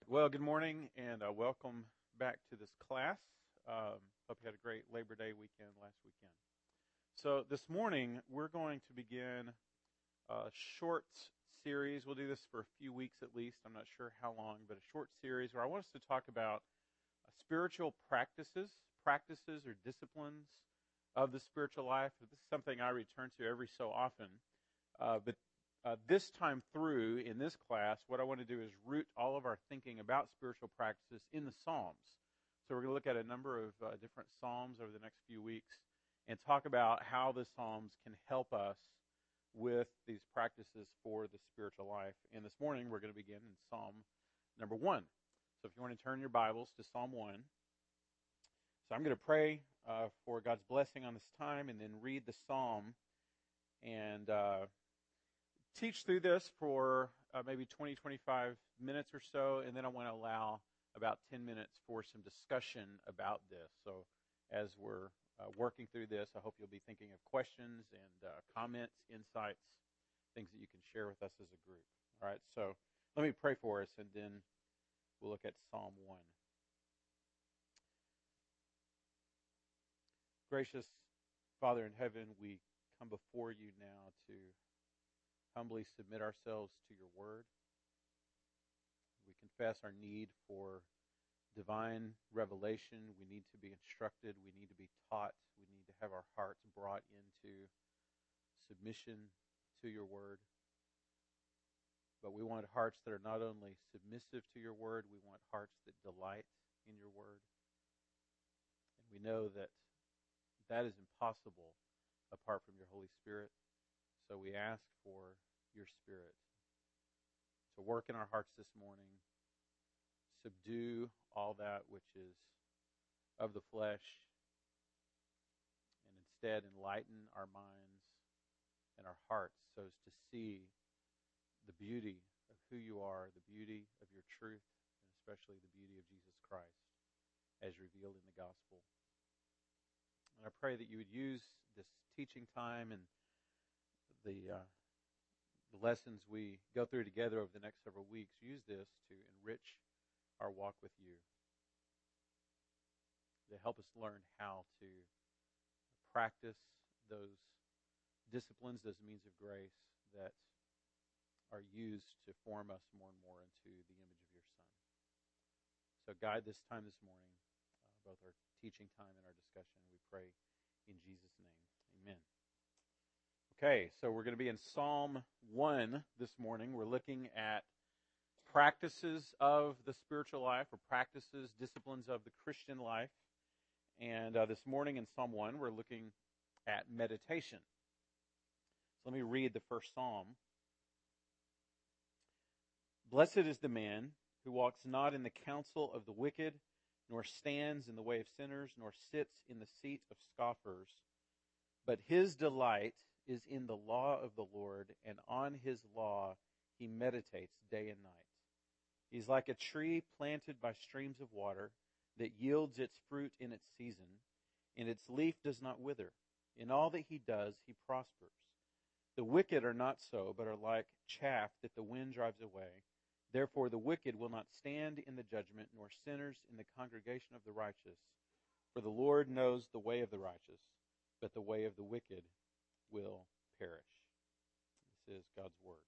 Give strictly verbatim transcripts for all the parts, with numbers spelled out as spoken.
Well, good morning and uh, welcome back to this class. Um, hope you had a great Labor Day weekend last weekend. So this morning we're going to begin a short series. We'll do this for a few weeks at least. I'm not sure how long, but a short series where I want us to talk about uh, spiritual practices, practices or disciplines of the spiritual life. This is something I return to every so often, uh, but Uh, this time through, in this class, what I want to do is root all of our thinking about spiritual practices in the Psalms. So we're going to look at a number of uh, different Psalms over the next few weeks and talk about how the Psalms can help us with these practices for the spiritual life. And this morning, we're going to begin in Psalm number one. So if you want to turn your Bibles to Psalm one. So I'm going to pray uh, for God's blessing on this time and then read the Psalm and Uh, teach through this for uh, maybe twenty, twenty-five minutes or so, and then I want to allow about ten minutes for some discussion about this. So as we're uh, working through this, I hope you'll be thinking of questions and uh, comments, insights, things that you can share with us as a group. All right, so let me pray for us, and then we'll look at Psalm one. Gracious Father in heaven, we come before you now to humbly submit ourselves to your word. We confess our need for divine revelation. We need to be instructed. We need to be taught. We need to have our hearts brought into submission to your word. But we want hearts that are not only submissive to your word, we want hearts that delight in your word. And we know that that is impossible apart from your Holy Spirit. So we ask for your Spirit to work in our hearts this morning, subdue all that which is of the flesh, and instead enlighten our minds and our hearts so as to see the beauty of who you are, the beauty of your truth, and especially the beauty of Jesus Christ as revealed in the gospel. And I pray that you would use this teaching time and the uh, the lessons we go through together over the next several weeks, use this to enrich our walk with you, to help us learn how to practice those disciplines, those means of grace that are used to form us more and more into the image of your Son. So guide this time this morning, uh, both our teaching time and our discussion. We pray in Jesus' name. Amen. Okay, so we're going to be in Psalm one this morning. We're looking at practices of the spiritual life, or practices, disciplines of the Christian life. And uh, this morning in Psalm one, we're looking at meditation. So let me read the first Psalm. Blessed is the man who walks not in the counsel of the wicked, nor stands in the way of sinners, nor sits in the seat of scoffers. But his delight is in the law of the Lord, and on his law he meditates day and night. He's like a tree planted by streams of water that yields its fruit in its season, and its leaf does not wither. In all that he does, he prospers. The wicked are not so, but are like chaff that the wind drives away. Therefore the wicked will not stand in the judgment, nor sinners in the congregation of the righteous. For the Lord knows the way of the righteous, but the way of the wicked will perish. This is God's word.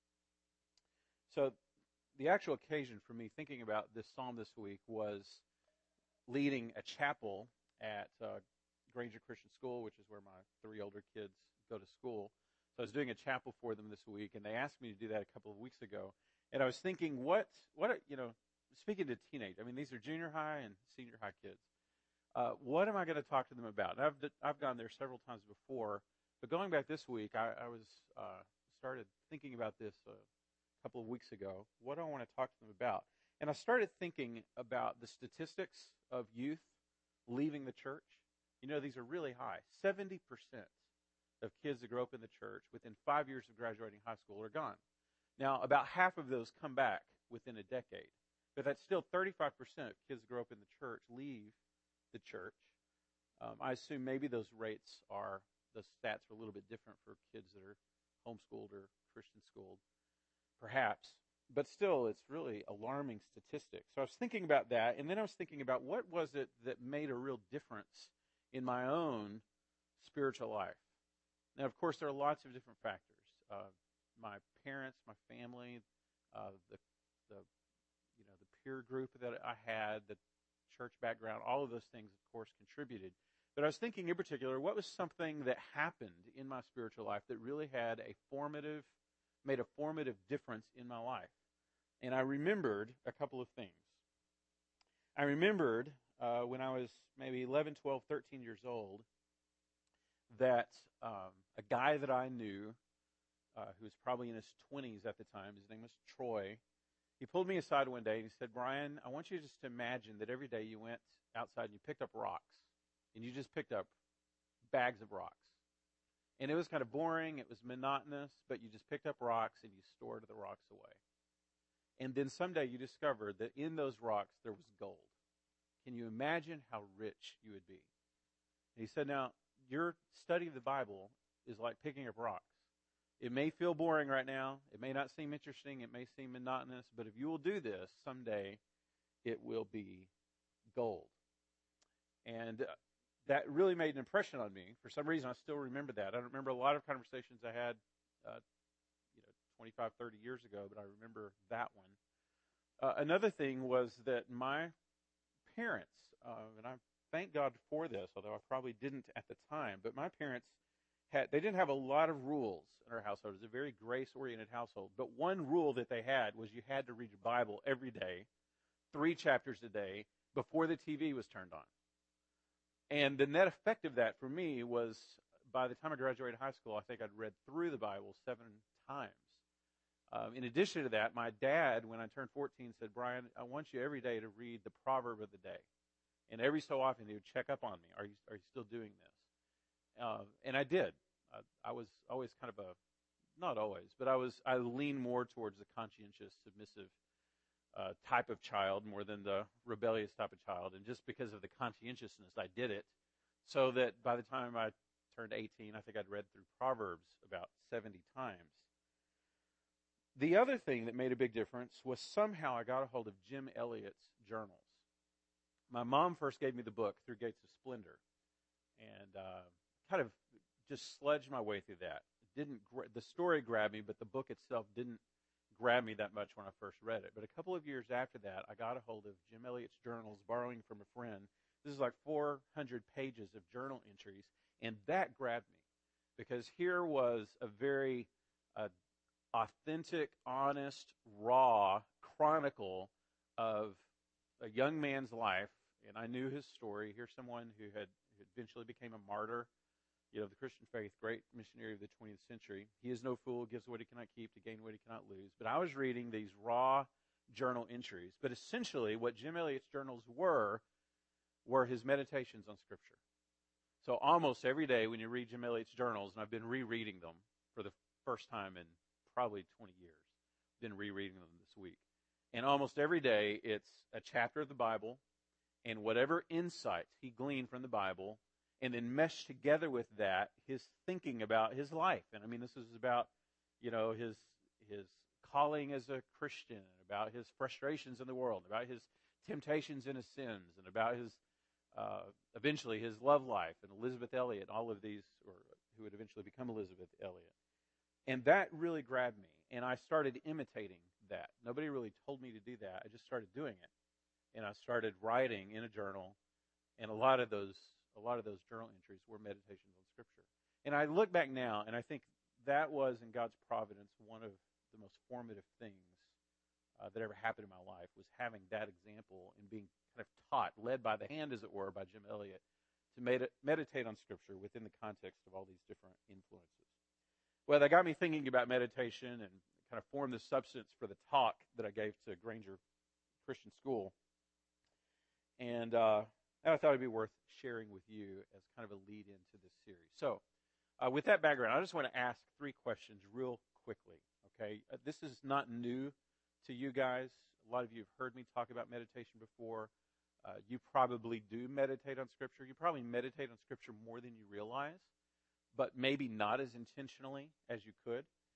So the actual occasion for me thinking about this psalm this week was leading a chapel at uh, Granger Christian School, which is where my three older kids go to school. So I was doing a chapel for them this week, and they asked me to do that a couple of weeks ago. And I was thinking, what, what, you know, speaking to teenage, I mean, these are junior high and senior high kids. Uh, what am I going to talk to them about? And I've I've gone there several times before, but going back this week, I, I was uh, started thinking about this a couple of weeks ago. What do I want to talk to them about? And I started thinking about the statistics of youth leaving the church. You know, these are really high. seventy percent of kids that grow up in the church within five years of graduating high school are gone. Now, about half of those come back within a decade, but that's still thirty-five percent of kids that grow up in the church leave the church. Um, I assume maybe those rates are, the stats are a little bit different for kids that are homeschooled or Christian schooled, perhaps. but still, it's really alarming statistics. So I was thinking about that, and then I was thinking about what was it that made a real difference in my own spiritual life. Now, of course, there are lots of different factors. Uh, my parents, my family, uh, the, the, you know, the peer group that I had, the church background, all of those things, of course, contributed. But I was thinking in particular, what was something that happened in my spiritual life that really had a formative, made a formative difference in my life? And I remembered a couple of things. I remembered uh, when I was maybe eleven, twelve, thirteen years old that um, a guy that I knew, uh, who was probably in his twenties at the time, his name was Troy, he pulled me aside one day and he said, Brian, I want you just to imagine that every day you went outside and you picked up rocks. And you just picked up bags of rocks. And it was kind of boring, it was monotonous, but you just picked up rocks and you stored the rocks away. And then someday you discovered that in those rocks there was gold. Can you imagine how rich you would be? And he said, now, your study of the Bible is like picking up rocks. It may feel boring right now. It may not seem interesting. It may seem monotonous. But if you will do this, someday it will be gold. And uh, that really made an impression on me. For some reason, I still remember that. I don't remember a lot of conversations I had, uh, you know, twenty-five, thirty years ago, but I remember that one. Uh, another thing was that my parents, uh, and I thank God for this, although I probably didn't at the time, but my parents had, they didn't have a lot of rules in our household. It was a very grace-oriented household. But one rule that they had was you had to read your Bible every day, three chapters a day, before the T V was turned on. And the net effect of that for me was, by the time I graduated high school, I think I'd read through the Bible seven times. Um, in addition to that, my dad, when I turned fourteen, said, Brian, I want you every day to read the proverb of the day. And every so often he would check up on me. Are you, are you still doing this? Uh, and I did. Uh, I was always kind of a, not always, but I was, I leaned more towards the conscientious, submissive Uh, type of child more than the rebellious type of child. And just because of the conscientiousness, I did it so that by the time I turned eighteen, I think I'd read through Proverbs about seventy times. The other thing that made a big difference was somehow I got a hold of Jim Elliot's journals. My mom first gave me the book, Through Gates of Splendor, and uh, kind of just sludged my way through that. It didn't gra- the story grabbed me, but the book itself didn't grab me that much when I first read it. But a couple of years after that, I got a hold of Jim Elliot's journals, borrowing from a friend. This is like four hundred pages of journal entries, and that grabbed me because here was a very uh, authentic, honest, raw chronicle of a young man's life, and I knew his story. Here's someone who had who eventually became a martyr, you know, the Christian faith, great missionary of the twentieth century. He is no fool, gives what he cannot keep to gain what he cannot lose. But I was reading these raw journal entries. But essentially what Jim Elliot's journals were, were his meditations on Scripture. So almost every day when you read Jim Elliot's journals, and I've been rereading them for the first time in probably twenty years, been rereading them this week. And almost every day it's a chapter of the Bible and whatever insights he gleaned from the Bible, and then mesh together with that his thinking about his life. And I mean, this is about, you know, his his calling as a Christian, about his frustrations in the world, about his temptations and his sins, and about his, uh, eventually his love life, and Elizabeth Elliot, all of these, or who would eventually become Elizabeth Elliot. And that really grabbed me, and I started imitating that. Nobody really told me to do that. I just started doing it. And I started writing in a journal, and a lot of those A lot of those journal entries were meditations on Scripture. And I look back now, and I think that was, in God's providence, one of the most formative things uh, that ever happened in my life, was having that example and being kind of taught, led by the hand, as it were, by Jim Elliot, to med- meditate on Scripture within the context of all these different influences. Well, that got me thinking about meditation and kind of formed the substance for the talk that I gave to Granger Christian School. And uh And I thought it'd be worth sharing with you as kind of a lead into this series. So, uh, with that background, I just want to ask three questions real quickly, okay? Uh, this is not new to you guys. A lot of you have heard me talk about meditation before. Uh, you probably do meditate on Scripture. You probably meditate on Scripture more than you realize, but maybe not as intentionally as you could.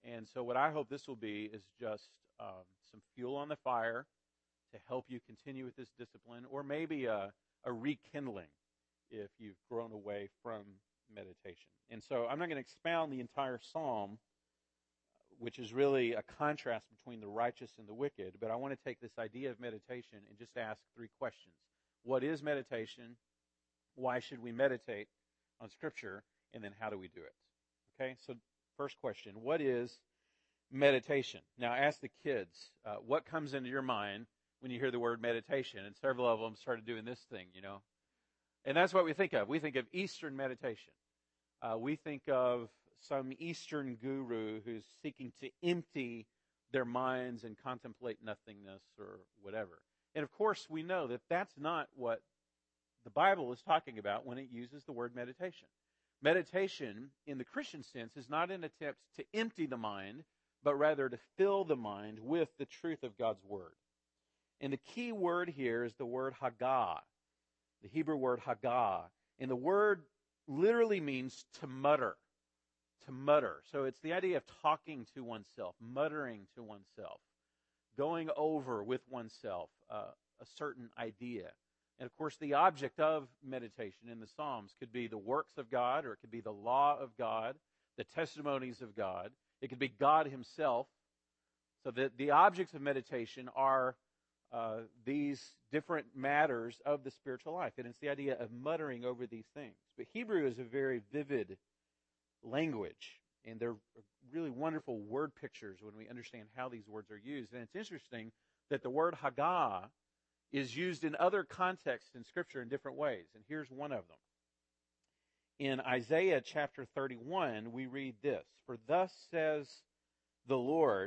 And so what I hope this will be is just um, some fuel on the fire to help you continue with this discipline, or maybe a, a rekindling if you've grown away from meditation. And so I'm not going to expound the entire psalm, which is really a contrast between the righteous and the wicked, but I want to take this idea of meditation and just ask three questions. What is meditation? Why should we meditate on Scripture? And then how do we do it? Okay, so first question, what is meditation? Now ask the kids, uh, what comes into your mind when you hear the word meditation? And several of them started doing this thing, you know. And that's what we think of. We think of Eastern meditation. Uh, we think of some Eastern guru who's seeking to empty their minds and contemplate nothingness or whatever. And of course, we know that that's not what the Bible is talking about when it uses the word meditation. Meditation, in the Christian sense, is not an attempt to empty the mind, but rather to fill the mind with the truth of God's Word. And the key word here is the word Haggah, the Hebrew word Haggah. And the word literally means to mutter, to mutter. So it's the idea of talking to oneself, muttering to oneself, going over with oneself uh, a certain idea. And of course, the object of meditation in the Psalms could be the works of God, or it could be the law of God, the testimonies of God. It could be God Himself. So that the objects of meditation are uh, these different matters of the spiritual life. And it's the idea of muttering over these things. But Hebrew is a very vivid language, and they're really wonderful word pictures when we understand how these words are used. And it's interesting that the word Haggah is used in other contexts in Scripture in different ways. And here's one of them. In Isaiah chapter thirty-one, we read this, "For thus says the Lord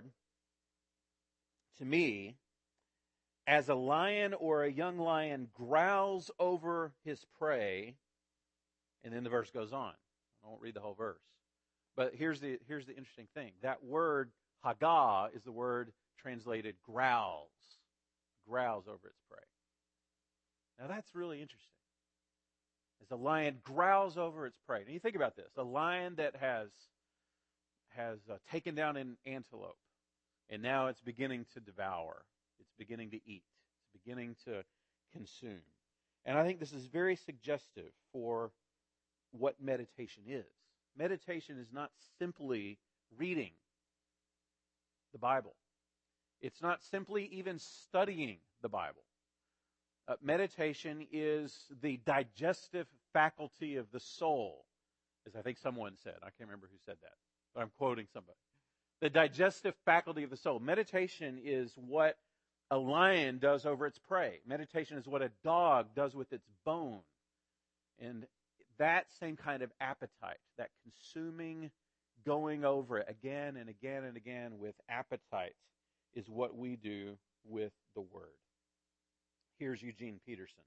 to me, as a lion or a young lion growls over his prey," and then the verse goes on. I won't read the whole verse. But here's the, here's the interesting thing. That word, Haggah, is the word translated growls. Growls over its prey. Now that's really interesting. As a lion growls over its prey. Now you think about this. A lion that has, has uh, taken down an antelope, and now it's beginning to devour. It's beginning to eat. It's beginning to consume. And I think this is very suggestive for what meditation is. Meditation is not simply reading the Bible. It's not simply even studying the Bible. Uh, meditation is the digestive faculty of the soul, as I think someone said. I can't remember who said that, but I'm quoting somebody. The digestive faculty of the soul. Meditation is what a lion does over its prey. Meditation is what a dog does with its bone. And that same kind of appetite, that consuming, going over it again and again and again with appetite, is what we do with the Word. Here's Eugene Peterson.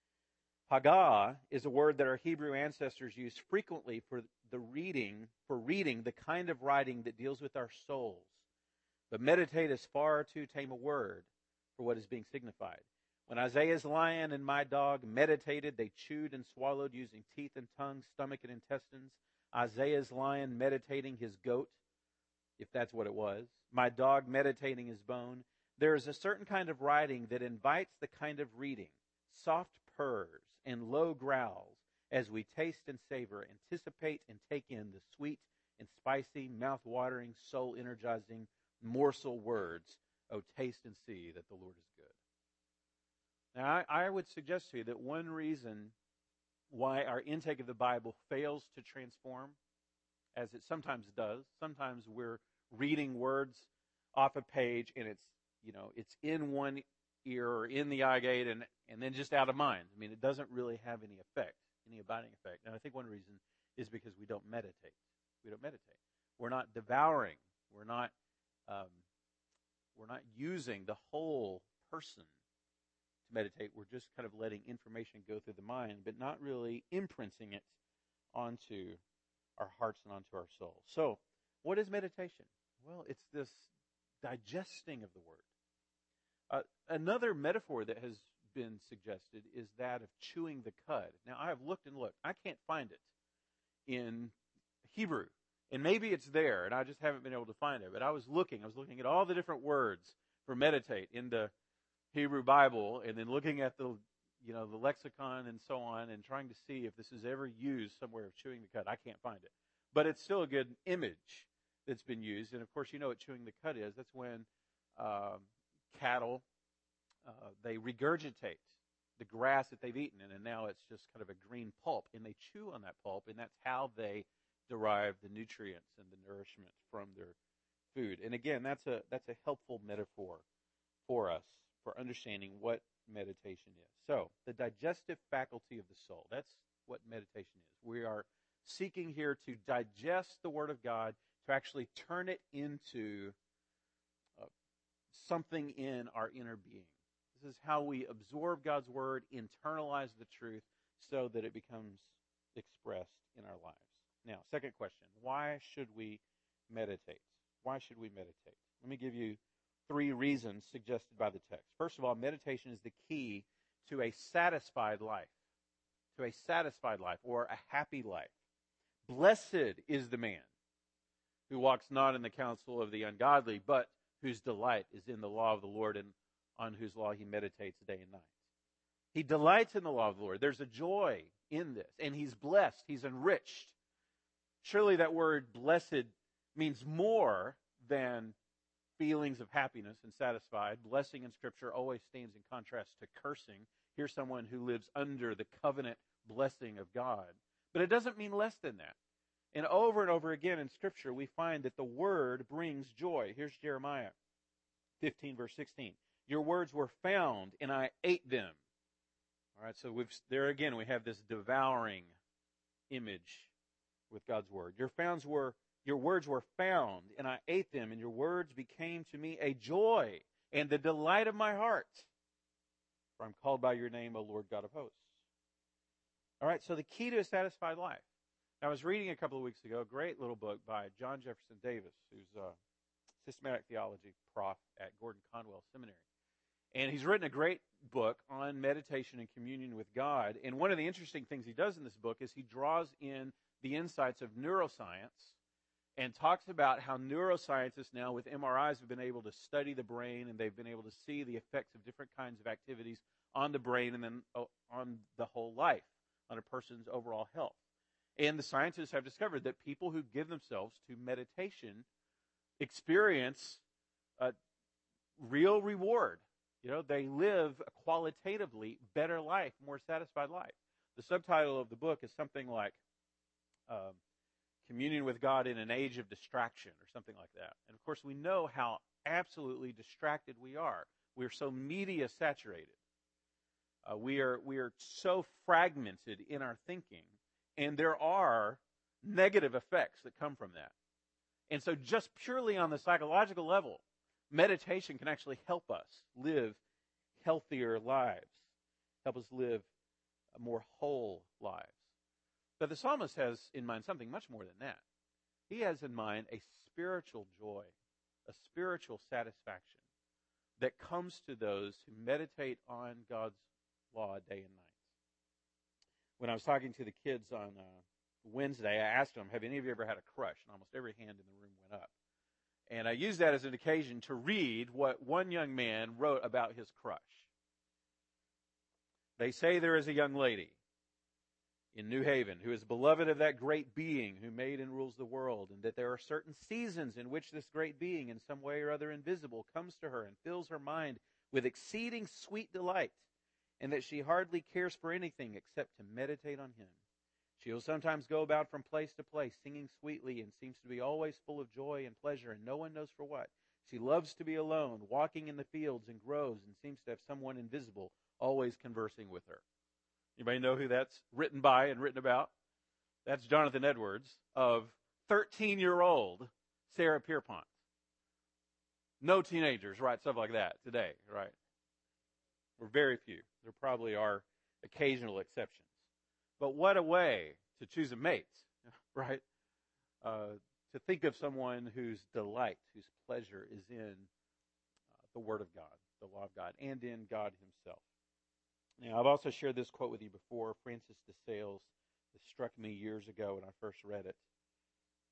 Haggah is a word that our Hebrew ancestors used frequently for the reading, for reading the kind of writing that deals with our souls. But meditate is far too tame a word for what is being signified. When Isaiah's lion and my dog meditated, they chewed and swallowed using teeth and tongue, stomach and intestines. Isaiah's lion meditating his goat, if that's what it was. My dog meditating his bone. There is a certain kind of writing that invites the kind of reading, soft purrs and low growls, as we taste and savor, anticipate and take in the sweet and spicy, mouth-watering, soul-energizing morsel words. Oh, taste and see that the Lord is good. Now, I, I would suggest to you that one reason why our intake of the Bible fails to transform, as it sometimes does, sometimes we're reading words off a page and it's, you know, it's in one ear or in the eye gate and, and then just out of mind. I mean, it doesn't really have any effect, any abiding effect. And I think one reason is because we don't meditate. We don't meditate. We're not devouring. We're not, um, we're not using the whole person to meditate. We're just kind of letting information go through the mind, but not really imprinting it onto our hearts and onto our souls. So, what is meditation? Well, it's this digesting of the Word. Uh, another metaphor that has been suggested is that of chewing the cud. Now, I have looked and looked. I can't find it in Hebrew. And maybe it's there, and I just haven't been able to find it. But I was looking. I was looking at all the different words for meditate in the Hebrew Bible, and then looking at the, you know, the lexicon and so on, and trying to see if this is ever used somewhere of chewing the cud. I can't find it. But it's still a good image that's been used. And, of course, you know what chewing the cud is. That's when um, cattle, uh, they regurgitate the grass that they've eaten, and now it's just kind of a green pulp, and they chew on that pulp, and that's how they derive the nutrients and the nourishment from their food. And again, that's a that's a helpful metaphor for us for understanding what meditation is. So, the digestive faculty of the soul, that's what meditation is. We are seeking here to digest the Word of God, to actually turn it into uh, something in our inner being. This is how we absorb God's Word, internalize the truth, so that it becomes expressed in our lives. Now, second question, why should we meditate? Why should we meditate? Let me give you three reasons suggested by the text. First of all, meditation is the key to a satisfied life, to a satisfied life or a happy life. Blessed is the man who walks not in the counsel of the ungodly, but whose delight is in the law of the Lord, and on whose law he meditates day and night. He delights in the law of the Lord. There's a joy in this, and he's blessed. He's enriched. Surely that word blessed means more than feelings of happiness and satisfied. Blessing in Scripture always stands in contrast to cursing. Here's someone who lives under the covenant blessing of God. But it doesn't mean less than that. And over and over again in Scripture, we find that the Word brings joy. Here's Jeremiah fifteen, verse sixteen. Your words were found, and I ate them. All right, so we've, there again, we have this devouring image with God's Word. Your founds were, your words were found, and I ate them, and your words became to me a joy and the delight of my heart. For I'm called by your name, O Lord God of hosts. All right, so the key to a satisfied life. I was reading a couple of weeks ago a great little book by John Jefferson Davis, who's a systematic theology prof at Gordon Conwell Seminary. And he's written a great book on meditation and communion with God. And one of the interesting things he does in this book is he draws in the insights of neuroscience and talks about how neuroscientists now with M R Is have been able to study the brain, and they've been able to see the effects of different kinds of activities on the brain and then on the whole life, on a person's overall health. And the scientists have discovered that people who give themselves to meditation experience a real reward. You know, they live a qualitatively better life, more satisfied life. The subtitle of the book is something like um, Communion with God in an Age of Distraction, or something like that. And of course, we know how absolutely distracted we are. We're so media saturated. Uh, we are we are so fragmented in our thinking, and there are negative effects that come from that. And so just purely on the psychological level, meditation can actually help us live healthier lives, help us live more whole lives. But the psalmist has in mind something much more than that. He has in mind a spiritual joy, a spiritual satisfaction that comes to those who meditate on God's law day and night. When I was talking to the kids on uh, Wednesday, I asked them, have any of you ever had a crush? And almost every hand in the room went up. And I used that as an occasion to read what one young man wrote about his crush. They say there is a young lady in New Haven who is beloved of that great being who made and rules the world, and that there are certain seasons in which this great being, in some way or other invisible, comes to her and fills her mind with exceeding sweet delight, and that she hardly cares for anything except to meditate on him. She will sometimes go about from place to place, singing sweetly, and seems to be always full of joy and pleasure, and no one knows for what. She loves to be alone, walking in the fields and groves, and seems to have someone invisible always conversing with her. Anybody know who that's written by and written about? That's Jonathan Edwards of thirteen-year-old Sarah Pierpont. No teenagers write stuff like that today, right? Or very few. There probably are occasional exceptions. But what a way to choose a mate, right? Uh, to think of someone whose delight, whose pleasure is in uh, the Word of God, the law of God, and in God himself. Now, I've also shared this quote with you before, Francis de Sales. This struck me years ago when I first read it.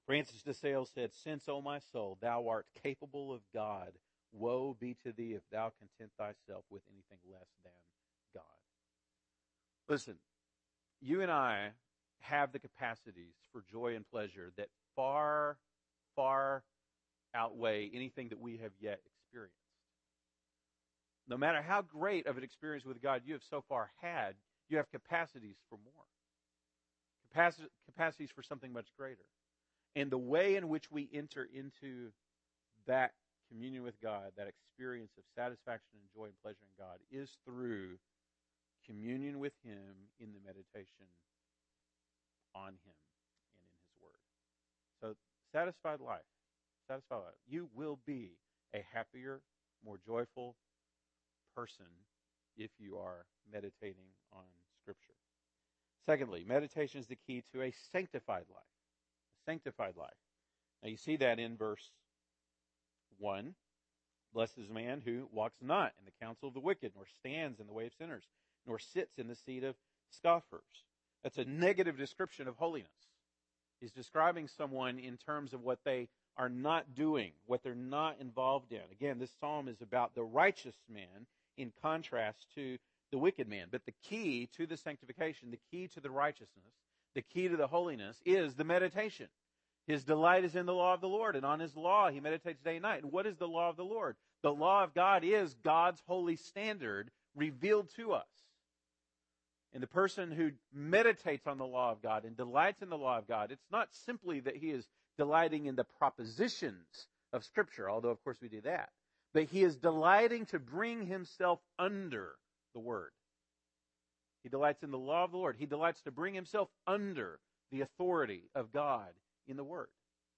Francis de Sales said, "Since, O my soul, thou art capable of God, woe be to thee if thou content thyself with anything less than God." Listen, you and I have the capacities for joy and pleasure that far, far outweigh anything that we have yet experienced. No matter how great of an experience with God you have so far had, you have capacities for more. Capaci- capacities for something much greater. And the way in which we enter into that communion with God, that experience of satisfaction and joy and pleasure in God, is through communion with Him in the meditation on Him and in His Word. So, satisfied life. Satisfied life. You will be a happier, more joyful person if you are meditating on Scripture. Secondly, meditation is the key to a sanctified life. A sanctified life. Now you see that in verse one. Blessed is the man who walks not in the counsel of the wicked, nor stands in the way of sinners, nor sits in the seat of scoffers. That's a negative description of holiness. He's describing someone in terms of what they are not doing, what they're not involved in. Again, this psalm is about the righteous man in contrast to the wicked man. But the key to the sanctification, the key to the righteousness, the key to the holiness is the meditation. His delight is in the law of the Lord, and on His law he meditates day and night. And what is the law of the Lord? The law of God is God's holy standard revealed to us. And the person who meditates on the law of God and delights in the law of God, it's not simply that he is delighting in the propositions of Scripture, although of course we do that, but he is delighting to bring himself under the Word. He delights in the law of the Lord. He delights to bring himself under the authority of God in the Word.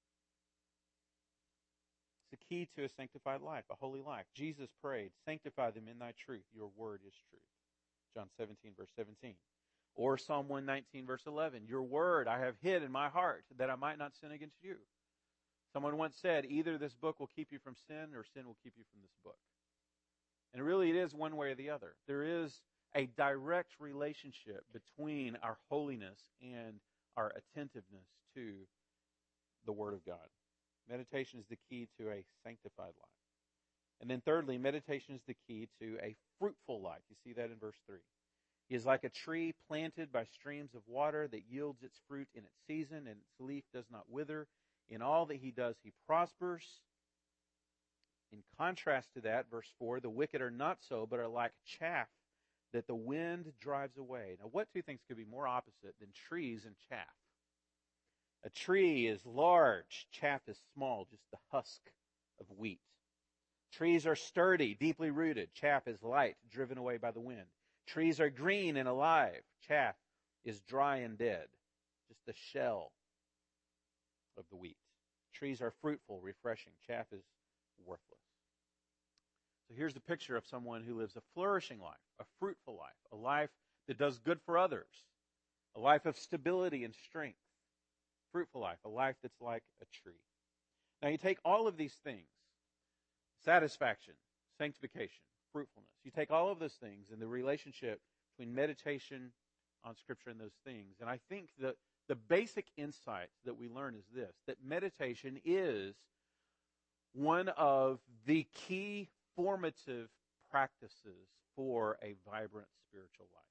It's the key to a sanctified life, a holy life. Jesus prayed, "Sanctify them in thy truth. Your word is truth." John seventeen, verse seventeen. Or Psalm one nineteen, verse eleven. "Your word I have hid in my heart, that I might not sin against you." Someone once said, either this book will keep you from sin, or sin will keep you from this book. And really it is one way or the other. There is a direct relationship between our holiness and our attentiveness to the Word of God. Meditation is the key to a sanctified life. And then thirdly, meditation is the key to a fruitful life. You see that in verse three. He is like a tree planted by streams of water that yields its fruit in its season, and its leaf does not wither. In all that he does, he prospers. In contrast to that, verse four, the wicked are not so, but are like chaff that the wind drives away. Now, what two things could be more opposite than trees and chaff? A tree is large, chaff is small, just the husk of wheat. Trees are sturdy, deeply rooted. Chaff is light, driven away by the wind. Trees are green and alive. Chaff is dry and dead, just the shell of the wheat. Trees are fruitful, refreshing. Chaff is worthless. So here's the picture of someone who lives a flourishing life, a fruitful life, a life that does good for others, a life of stability and strength, fruitful life, a life that's like a tree. Now you take all of these things, satisfaction, sanctification, fruitfulness. You take all of those things and the relationship between meditation on Scripture and those things, and I think that the basic insight that we learn is this, that meditation is one of the key formative practices for a vibrant spiritual life.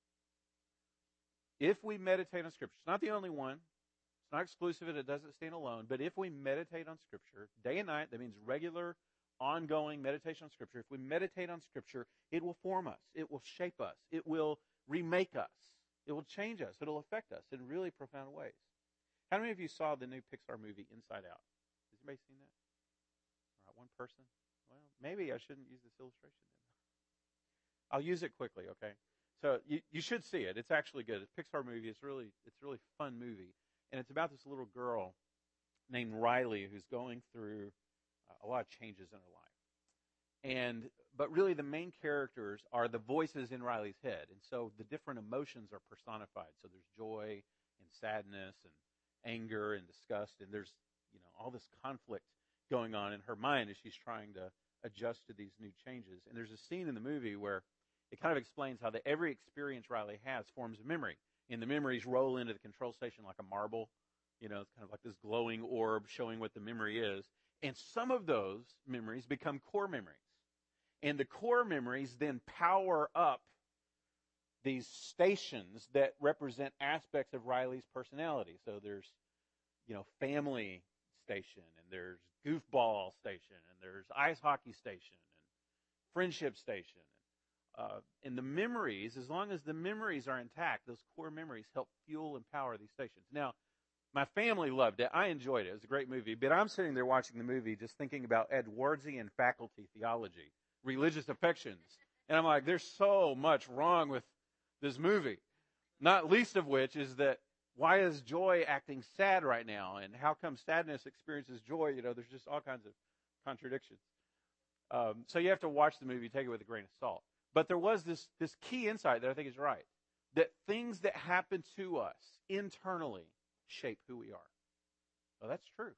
If we meditate on Scripture, it's not the only one, it's not exclusive and it doesn't stand alone, but if we meditate on Scripture day and night, that means regular, ongoing meditation on Scripture. If we meditate on Scripture, it will form us, it will shape us, it will remake us. It will change us. It'll affect us in really profound ways. How many of you saw the new Pixar movie, Inside Out? Has anybody seen that? All right, one person? Well, maybe I shouldn't use this illustration then. I'll use it quickly, okay? So you, you should see it. It's actually good. It's a Pixar movie. It's really it's a really fun movie. And it's about this little girl named Riley who's going through a lot of changes in her life. And but really the main characters are the voices in Riley's head. And so the different emotions are personified. So there's joy and sadness and anger and disgust. And there's, you know, all this conflict going on in her mind as she's trying to adjust to these new changes. And there's a scene in the movie where it kind of explains how that every experience Riley has forms a memory. And the memories roll into the control station like a marble. You know, it's kind of like this glowing orb showing what the memory is. And some of those memories become core memories. And the core memories then power up these stations that represent aspects of Riley's personality. So there's, you know, family station, and there's goofball station, and there's ice hockey station, and friendship station. Uh, and the memories, as long as the memories are intact, those core memories help fuel and power these stations. Now, my family loved it. I enjoyed it. It was a great movie. But I'm sitting there watching the movie just thinking about Edwardian faculty theology, religious affections. And I'm like, there's so much wrong with this movie. Not least of which is that why is joy acting sad right now? And how come sadness experiences joy? You know, there's just all kinds of contradictions. Um, so you have to watch the movie, take it with a grain of salt. But there was this, this key insight that I think is right. That things that happen to us internally shape who we are. Well, that's true.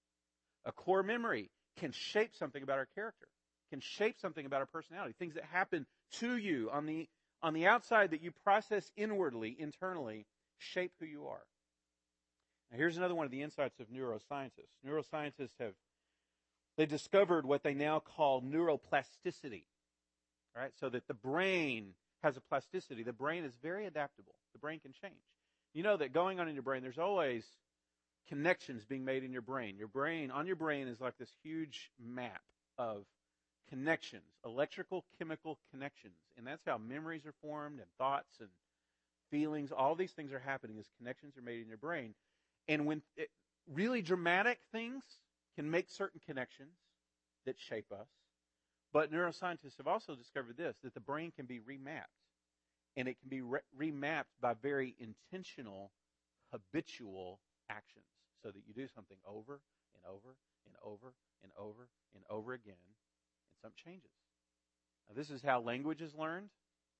A core memory can shape something about our character, can shape something about our personality. Things that happen to you on the on the outside that you process inwardly, internally, shape who you are. Now, here's another one of the insights of neuroscientists. Neuroscientists have they discovered what they now call neuroplasticity. All right, so that the brain has a plasticity. The brain is very adaptable. The brain can change. You know that going on in your brain, there's always connections being made in your brain. Your brain, on your brain, is like this huge map of connections, electrical, chemical connections. And that's how memories are formed and thoughts and feelings. All these things are happening as connections are made in your brain. And when it, really dramatic things can make certain connections that shape us. But neuroscientists have also discovered this, that the brain can be remapped. And it can be re- remapped by very intentional, habitual actions. So that you do something over and over and over and over and over again, and something changes. Now, this is how language is learned.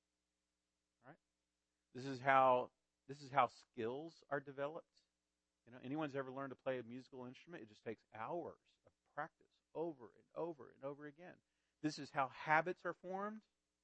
Right? This is how this is how skills are developed. You know, anyone's ever learned to play a musical instrument? It just takes hours of practice over and over and over again. This is how habits are formed.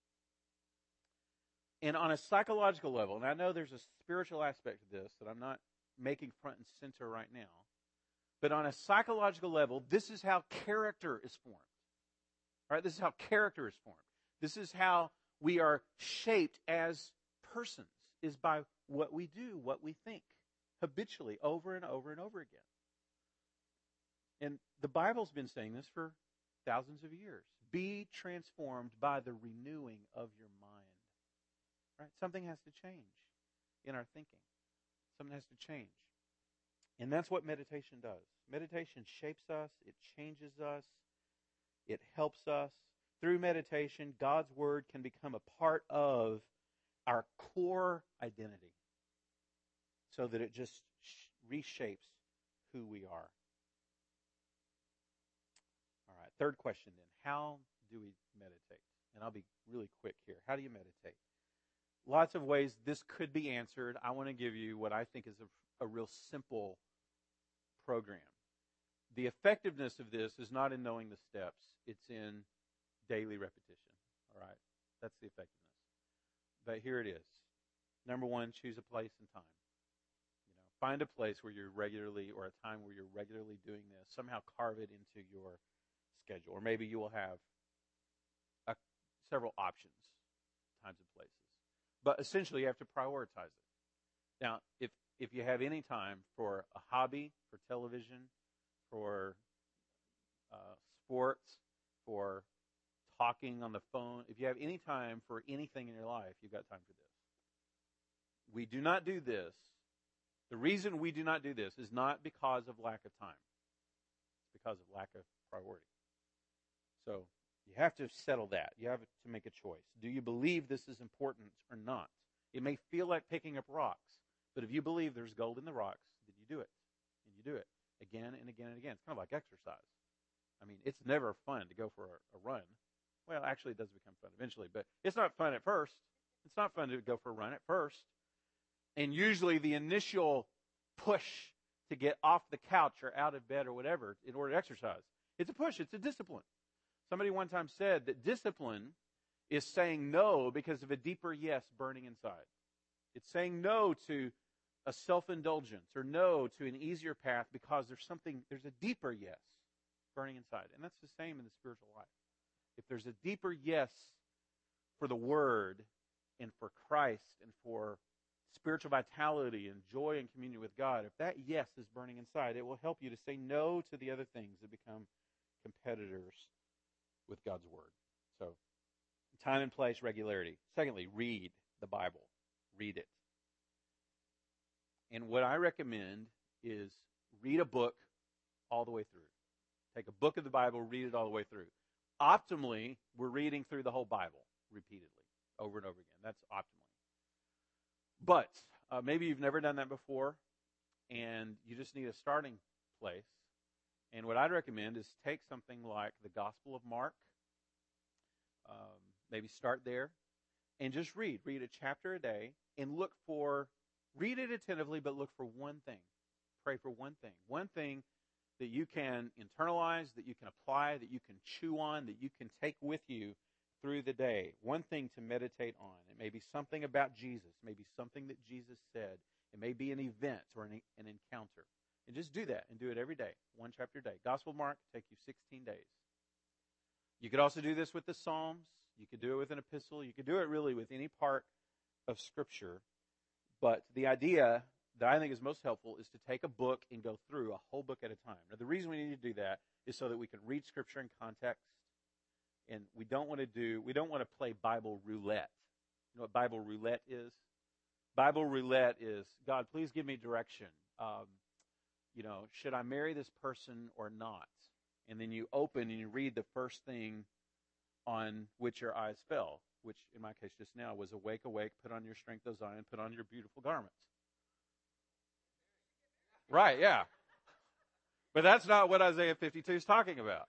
And on a psychological level, and I know there's a spiritual aspect to this that I'm not making front and center right now, but on a psychological level, this is how character is formed. All right? This is how character is formed. This is how we are shaped as persons, is by what we do, what we think, habitually, over and over and over again. And the Bible's been saying this for thousands of years. Be transformed by the renewing of your mind. Right? Something has to change in our thinking. Something has to change. And that's what meditation does. Meditation shapes us. It changes us. It helps us. Through meditation, God's Word can become a part of our core identity so that it just reshapes who we are. All right, third question then. How do we meditate? And I'll be really quick here. How do you meditate? Lots of ways this could be answered. I want to give you what I think is a, a real simple program. The effectiveness of this is not in knowing the steps. It's in daily repetition. All right? That's the effectiveness. But here it is. Number one, choose a place and time. You know, find a place where you're regularly, or a time where you're regularly doing this. Somehow carve it into your schedule. Or maybe you will have a, several options, times and places. But essentially, you have to prioritize it. Now, if if you have any time for a hobby, for television, for uh, sports, for talking on the phone, if you have any time for anything in your life, you've got time for this. We do not do this. The reason we do not do this is not because of lack of time. It's because of lack of priority. So you have to settle that. You have to make a choice. Do you believe this is important or not? It may feel like picking up rocks, but if you believe there's gold in the rocks, then you do it. And you do it again and again and again. It's kind of like exercise. I mean, it's never fun to go for a, a run. Well, actually, it does become fun eventually, but it's not fun at first. It's not fun to go for a run at first. And usually the initial push to get off the couch or out of bed or whatever in order to exercise, it's a push. It's a discipline. Somebody one time said that discipline is saying no because of a deeper yes burning inside. It's saying no to a self-indulgence, or no to an easier path because there's something, there's a deeper yes burning inside. And that's the same in the spiritual life. If there's a deeper yes for the Word and for Christ and for spiritual vitality and joy and communion with God, if that yes is burning inside, it will help you to say no to the other things that become competitors with God's Word. So, time and place, regularity. Secondly, read the Bible. Read it. And what I recommend is read a book all the way through. Take a book of the Bible, read it all the way through. Optimally, we're reading through the whole Bible repeatedly, over and over again. That's optimally. But uh, maybe you've never done that before, and you just need a starting place. And what I'd recommend is take something like the Gospel of Mark. Um, maybe start there, and just read. Read a chapter a day, and look for, read it attentively, but look for one thing. Pray for one thing. One thing that you can internalize, that you can apply, that you can chew on, that you can take with you through the day. One thing to meditate on. It may be something about Jesus. It may be something that Jesus said. It may be an event or an, an encounter. And just do that, and do it every day, one chapter a day. Gospel of Mark take you sixteen days. You could also do this with the Psalms. You could do it with an epistle. You could do it really with any part of Scripture. But the idea that I think is most helpful is to take a book and go through a whole book at a time. Now, the reason we need to do that is so that we can read Scripture in context. And we don't want to do, we don't want to play Bible roulette. You know what Bible roulette is? Bible roulette is, God, please give me direction. Um, you know, should I marry this person or not? And then you open and you read the first thing on which your eyes fell, which in my case just now was awake, awake, put on your strength, O Zion, put on your beautiful garments. Right, yeah. But that's not what Isaiah fifty-two is talking about.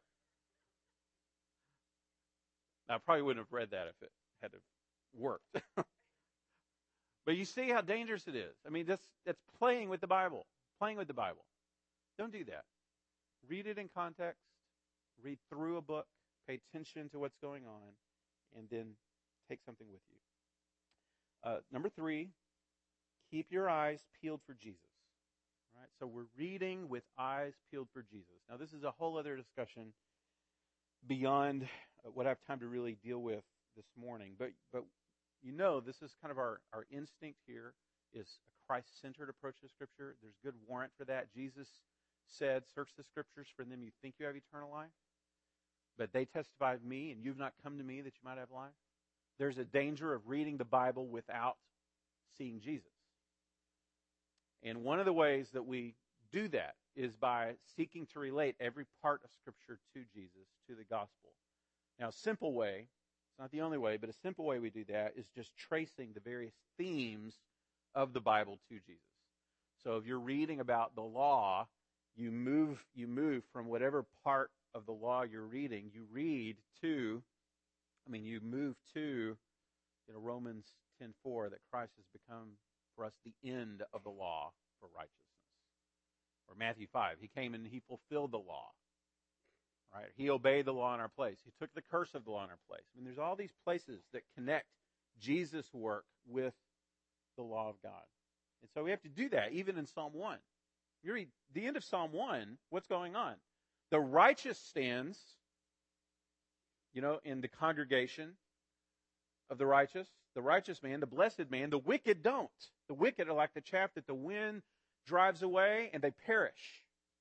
Now, I probably wouldn't have read that if it had worked. But you see how dangerous it is. I mean, that's, that's playing with the Bible. Playing with the Bible. Don't do that. Read it in context. Read through a book. Pay attention to what's going on. And then take something with you. Uh, number three, keep your eyes peeled for Jesus. All right, so we're reading with eyes peeled for Jesus. Now, this is a whole other discussion beyond what I have time to really deal with this morning. But, but you know, this is kind of our, our instinct here is a Christ-centered approach to Scripture. There's good warrant for that. Jesus said, search the Scriptures, for in them you think you have eternal life. But they testify of me, and you've not come to me that you might have life. There's a danger of reading the Bible without seeing Jesus. And one of the ways that we do that is by seeking to relate every part of Scripture to Jesus, to the gospel. Now, a simple way, it's not the only way, but a simple way we do that is just tracing the various themes of the Bible to Jesus. So if you're reading about the law, you move you move from whatever part of the law you're reading, you read to, I mean, you move to, you know, Romans ten four, that Christ has become for us the end of the law for righteousness. Or Matthew five, he came and he fulfilled the law. Right? He obeyed the law in our place. He took the curse of the law in our place. I mean, there's all these places that connect Jesus' work with the law of God. And so we have to do that, even in Psalm one. You read the end of Psalm one, what's going on? The righteous stands, you know, in the congregation of the righteous, the righteous man, the blessed man. The wicked don't. The wicked are like the chaff that the wind drives away, and they perish.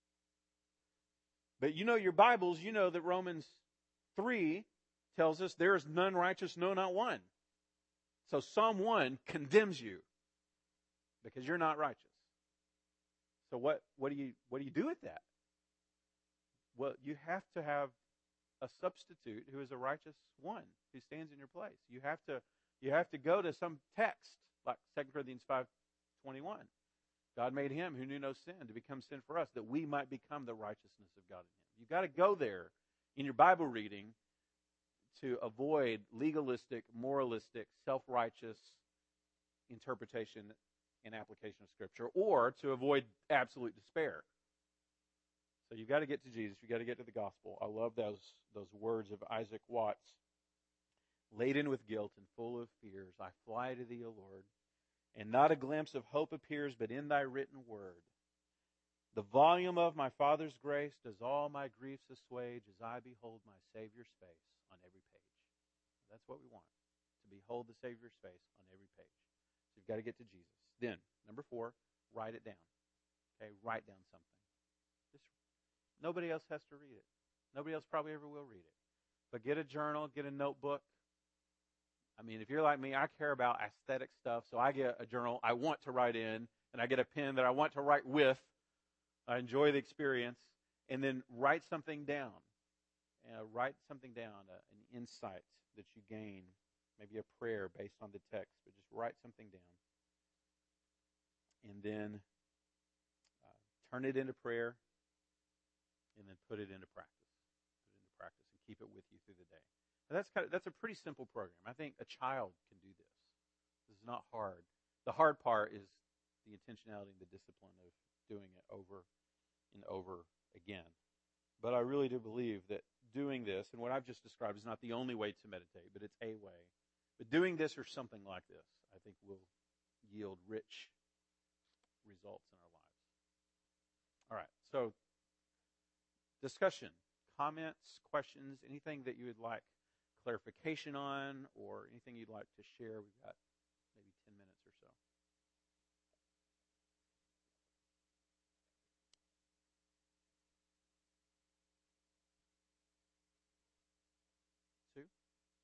But you know your Bibles, you know that Romans three tells us there is none righteous, no, not one. So Psalm one condemns you because you're not righteous. So what, what do you what do you do with that? Well, you have to have a substitute who is a righteous one, who stands in your place. You have to you have to go to some text like Second Corinthians five twenty-one. God made him who knew no sin to become sin for us, that we might become the righteousness of God in him. You've got to go there in your Bible reading to avoid legalistic, moralistic, self-righteous interpretation and application of Scripture, or to avoid absolute despair. So you've got to get to Jesus. You've got to get to the gospel. I love those, those words of Isaac Watts. Laden with guilt and full of fears, I fly to thee, O Lord. And not a glimpse of hope appears, but in thy written word. The volume of my Father's grace does all my griefs assuage as I behold my Savior's face on every page. That's what we want, to behold the Savior's face on every page. So you've got to get to Jesus. Then, number four, write it down. Okay, write down something. Just nobody else has to read it. Nobody else probably ever will read it. But get a journal, get a notebook. I mean, if you're like me, I care about aesthetic stuff, so I get a journal I want to write in, and I get a pen that I want to write with. I enjoy the experience, and then write something down. Uh, write something down, uh, an insight that you gain, maybe a prayer based on the text, but just write something down. And then uh, turn it into prayer, and then put it into practice. Put it into practice and keep it with you through the day. Now that's kind of, that's a pretty simple program. I think a child can do this. This is not hard. The hard part is the intentionality and the discipline of doing it over and over again. But I really do believe that doing this, and what I've just described is not the only way to meditate, but it's a way. But doing this or something like this, I think will yield rich results in our lives. All right, so discussion, comments, questions, anything that you would like clarification on or anything you'd like to share. We've got maybe ten minutes or so. Sue?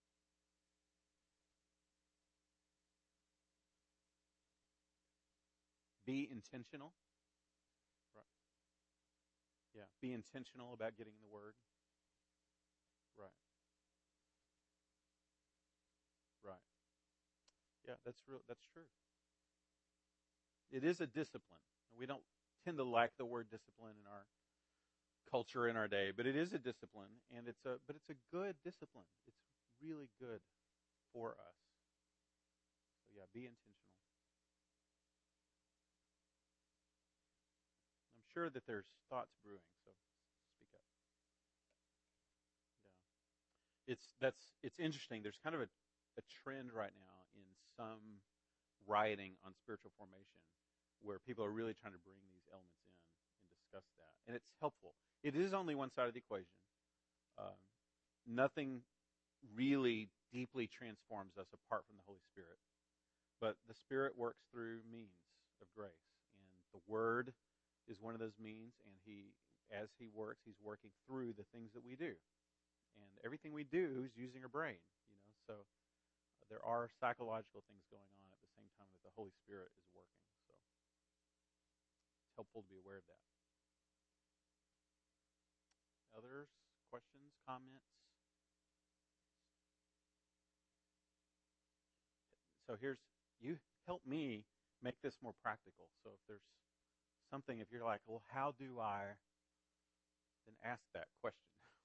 Be intentional. Right. Yeah, be intentional about getting in the Word. Right. Right. Yeah, that's real. That's true. It is a discipline. We don't tend to like the word discipline in our culture in our day, but it is a discipline, and it's a but it's a good discipline. It's really good for us. So yeah, be intentional. I'm sure that there's thoughts brewing, so speak up. Yeah, it's that's it's interesting. There's kind of a, a trend right now in some writing on spiritual formation where people are really trying to bring these elements in and discuss that, and it's helpful. It is only one side of the equation. Uh, nothing really deeply transforms us apart from the Holy Spirit. But the Spirit works through means of grace. And the Word is one of those means, and He, as He works, He's working through the things that we do. And everything we do is using our brain, you know. So uh, there are psychological things going on at the same time that the Holy Spirit is working. So it's helpful to be aware of that. Others? Questions? Comments? So here's, you help me make this more practical. So if there's something, if you're like, well, how do I, then ask that question.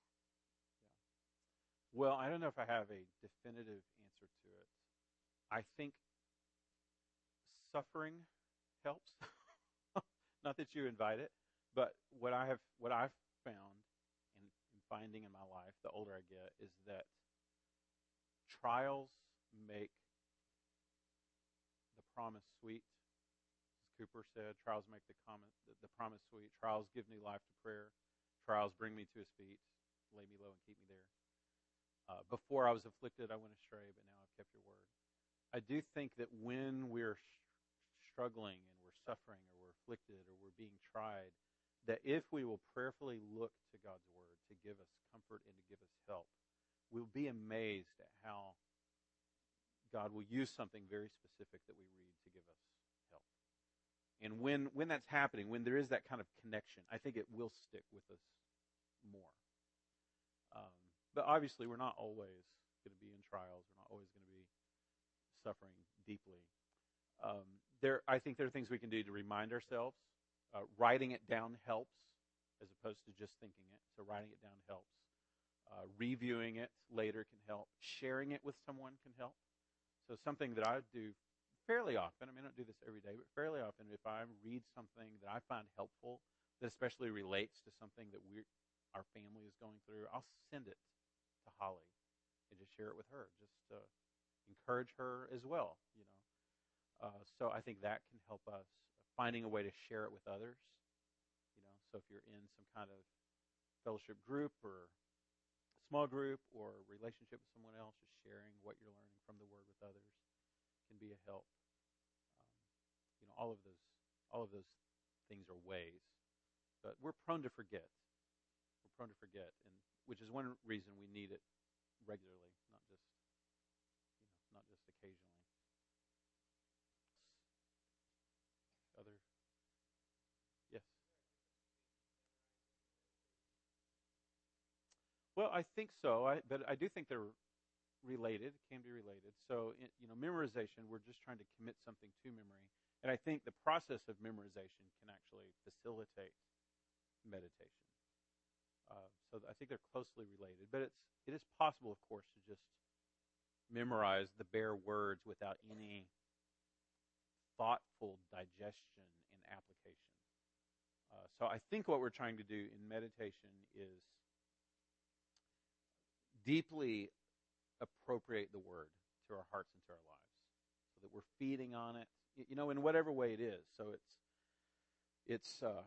Yeah. Well, I don't know if I have a definitive answer to it. I think suffering helps. Not that you invite it, but what I have, what I've found and finding in my life, the older I get, is that trials make the promise sweet. As Cooper said, trials make the, comment, the, the promise sweet. Trials give new life to prayer. Trials bring me to His feet, lay me low and keep me there. Uh, before I was afflicted, I went astray, but now I've kept your word. I do think that when we're sh- struggling and we're suffering or we're afflicted or we're being tried, that if we will prayerfully look to God's word to give us comfort and to give us help, we'll be amazed at how God will use something very specific that we read to give us help. And when, when that's happening, when there is that kind of connection, I think it will stick with us more. Um, but obviously, we're not always going to be in trials. We're not always going to be suffering deeply. Um, there, I think there are things we can do to remind ourselves. Uh, writing it down helps as opposed to just thinking it. So writing it down helps. Uh, reviewing it later can help. Sharing it with someone can help. So something that I do fairly often, I mean, I don't do this every day, but fairly often, if I read something that I find helpful, that especially relates to something that we, our family is going through, I'll send it to Holly and just share it with her, just to encourage her as well, you know. Uh, so I think that can help us finding a way to share it with others. You know, so if you're in some kind of fellowship group or small group or relationship with someone else, just sharing what you're learning from the Word with others can be a help. Um, you know, all of those, all of those things are ways, but we're prone to forget. We're prone to forget, and which is one reason we need it regularly, not just, you know, not just occasionally. Other, yes. Well, I think so. I, but I do think they're related, can be related. So, it, you know, memorization, we're just trying to commit something to memory. And I think the process of memorization can actually facilitate meditation. Uh, so I think they're closely related. But it's it is possible, of course, to just memorize the bare words without any thoughtful digestion and application. Uh, so I think what we're trying to do in meditation is deeply appropriate the Word to our hearts and to our lives, so that we're feeding on it, you know, in whatever way it is. So it's it's uh,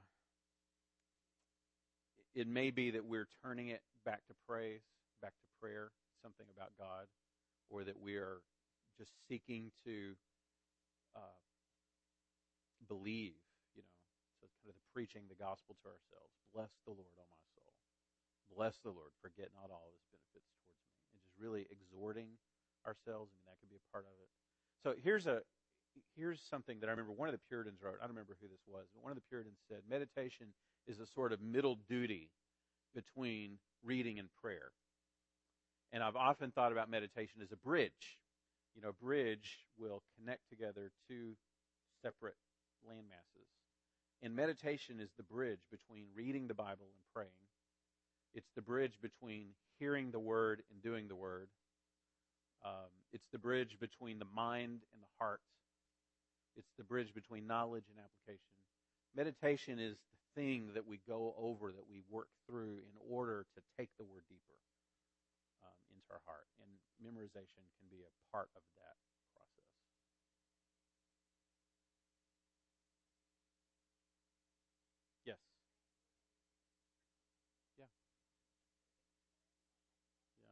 it may be that we're turning it back to praise, back to prayer, something about God, or that we are just seeking to uh, believe, you know, so it's kind of the preaching the gospel to ourselves. Bless the Lord, O my soul. Bless the Lord, forget not all of his benefits towards me. And just really exhorting ourselves. I mean, that could be a part of it. So here's a here's something that I remember one of the Puritans wrote. I don't remember who this was, but one of the Puritans said, meditation is a sort of middle duty between reading and prayer. And I've often thought about meditation as a bridge. You know, a bridge will connect together two separate landmasses. And meditation is the bridge between reading the Bible and praying. It's the bridge between hearing the Word and doing the Word. Um, it's the bridge between the mind and the heart. It's the bridge between knowledge and application. Meditation is the thing that we go over, that we work through in order to take the Word deeper um, into our heart. And memorization can be a part of that process. Yes. Yeah. Yeah.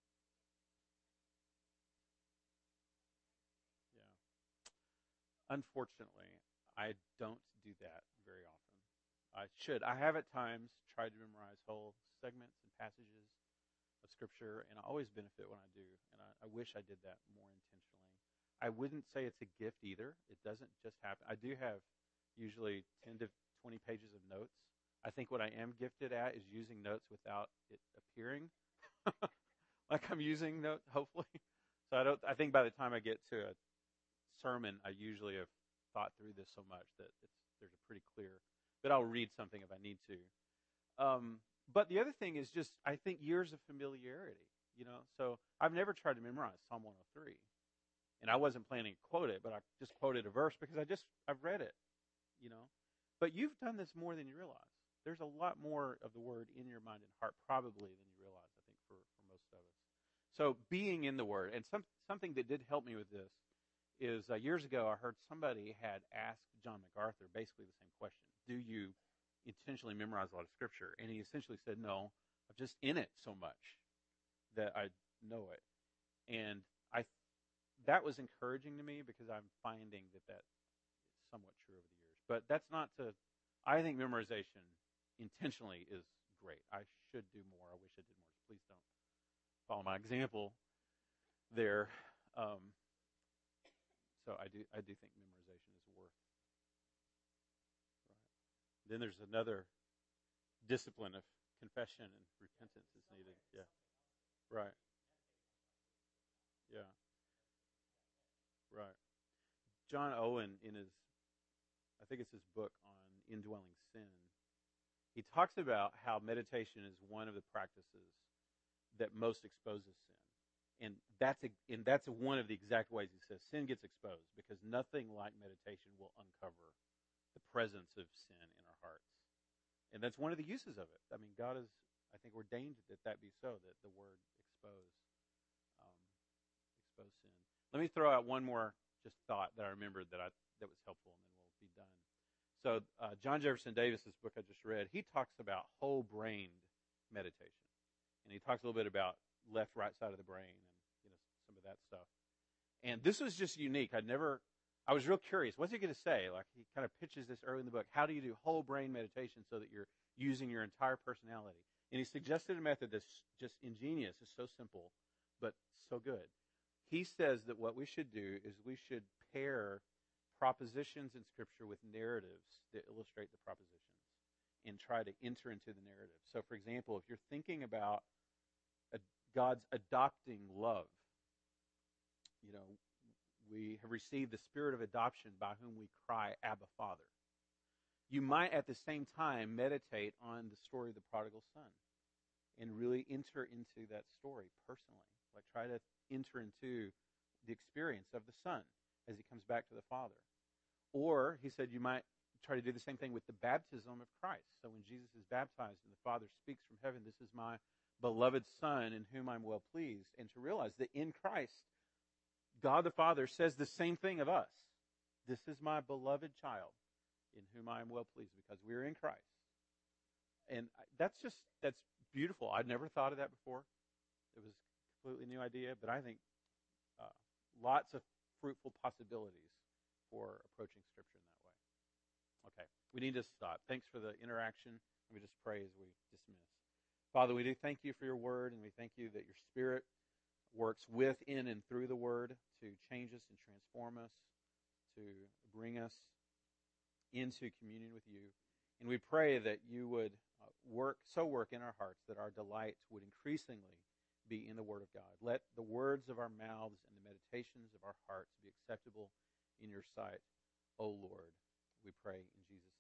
Yeah. Unfortunately, I don't do that very often. I should. I have at times tried to memorize whole segments and passages of Scripture, and I always benefit when I do, and I, I wish I did that more intentionally. I wouldn't say it's a gift either. It doesn't just happen. I do have usually ten to twenty pages of notes. I think what I am gifted at is using notes without it appearing like I'm using notes, hopefully. So I don't. I think by the time I get to a sermon, I usually have thought through this so much that it's there's a pretty clear. But I'll read something if I need to. Um, but the other thing is just I think years of familiarity. You know, so I've never tried to memorize Psalm one oh three, and I wasn't planning to quote it, but I just quoted a verse because I just I've read it. You know, but you've done this more than you realize. There's a lot more of the Word in your mind and heart probably than you realize. I think for for most of us. So being in the Word, and some something that did help me with this is uh, years ago I heard somebody had asked John MacArthur basically the same question. Do you intentionally memorize a lot of Scripture? And he essentially said, no, I'm just in it so much that I know it. And I that was encouraging to me because I'm finding that that is somewhat true over the years. But that's not to, I think memorization intentionally is great. I should do more. I wish I did more. So please don't follow my example there. Um, so I do I do think memorization is worth. Right. Then there's another discipline of confession and repentance is needed. Yeah. Right. Yeah. Right. John Owen, in his, I think it's his book on indwelling sin, he talks about how meditation is one of the practices that most exposes sin. And that's a, and that's one of the exact ways he says sin gets exposed because nothing like meditation will uncover the presence of sin in our hearts. And that's one of the uses of it. I mean, God has, I think, ordained that that be so, that the Word expose, um, expose sin. Let me throw out one more just thought that I remembered that I that was helpful, and then we'll be done. So uh, John Jefferson Davis's book I just read, he talks about whole-brained meditation, and he talks a little bit about left, right side of the brain, and you know some of that stuff. And this was just unique. I'd never. I was real curious. What's he going to say? Like he kind of pitches this early in the book. How do you do whole brain meditation so that you're using your entire personality? And he suggested a method that's just ingenious. It's so simple, but so good. He says that what we should do is we should pair propositions in Scripture with narratives that illustrate the propositions and try to enter into the narrative. So, for example, if you're thinking about a, God's adopting love, you know, we have received the spirit of adoption by whom we cry, Abba, Father. You might at the same time meditate on the story of the prodigal son and really enter into that story personally. Like try to enter into the experience of the son as he comes back to the Father. Or, he said, you might try to do the same thing with the baptism of Christ. So when Jesus is baptized and the Father speaks from heaven, this is my beloved Son in whom I'm well pleased. And to realize that in Christ, God the Father says the same thing of us. This is my beloved child in whom I am well pleased, because we're in Christ. And that's just, that's beautiful. I'd never thought of that before. It was a completely new idea, but I think uh, lots of fruitful possibilities for approaching Scripture in that way. Okay, we need to stop. Thanks for the interaction. Let me just pray as we dismiss. Father, we do thank you for your word, and we thank you that your Spirit works with, in, and through the word to change us and transform us, to bring us into communion with you. And we pray that you would uh, work, so work in our hearts that our delight would increasingly be in the Word of God. Let the words of our mouths and the meditations of our hearts be acceptable in your sight, O Lord. We pray in Jesus' name.